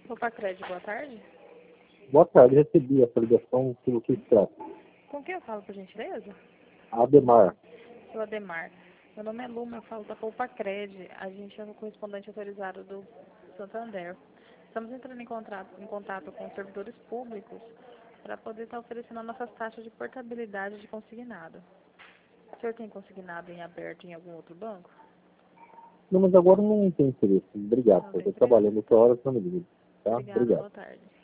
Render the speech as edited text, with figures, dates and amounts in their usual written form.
Popacred, boa tarde. Boa tarde, recebi essa ligação pelo que se trata. Com quem eu falo, por gentileza? Ademar. Seu Ademar. Meu nome é Luma, eu falo da Popacred. A gente é o correspondente autorizado do Santander. Estamos entrando em contato com servidores públicos para poder estar oferecendo nossas taxas de portabilidade de consignado. O senhor tem consignado em aberto em algum outro banco? Não, mas agora não tem interesse. Obrigado. Não Eu tem estou interesse? trabalhando outra hora, só me liga. Tá? Obrigada, Obrigado. boa tarde.